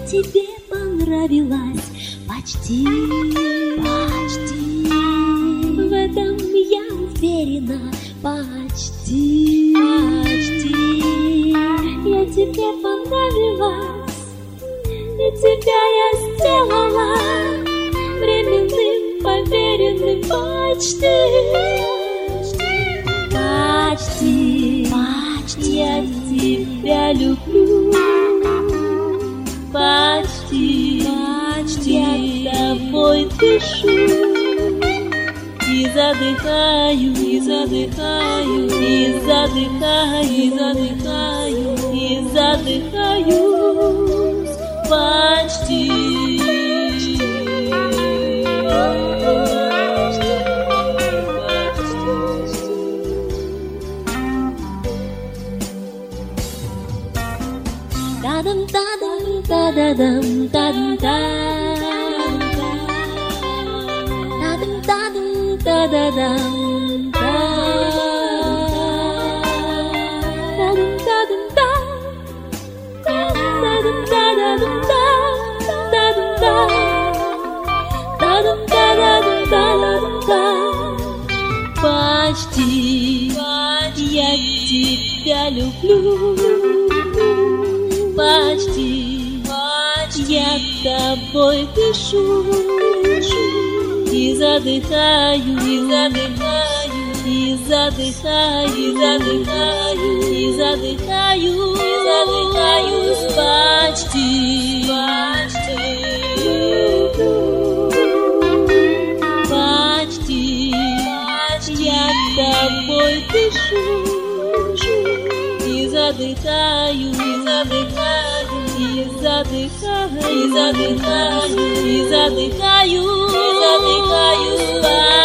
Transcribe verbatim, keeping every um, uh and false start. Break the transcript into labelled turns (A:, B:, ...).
A: тебе понравилась почти, почти. В этом я уверена, почти, почти. Я тебе понравилась, и тебя я сделала временным, поверенным почти, почти, почти. Я тебя люблю. Почти, почти я тобой дышу и задыхаю, и задыхаю, и задыхаю, и задыхаю, и задыхаюсь почти. Та-дам, та-дам, та-да-дам, та-дам, та-дам, та-дам, та-да-дам, почти, я тебя люблю. Почти, я тобой дышу и задыхаю, и задыхаю, и задыхаю, и задыхаю, и задыхаю, и задыхаюсь почти, почти, почти, я тобой дышу и задыхаю, и задыхаю, и задыхаю, и задыхаю, и задыхаю, и задыхаю.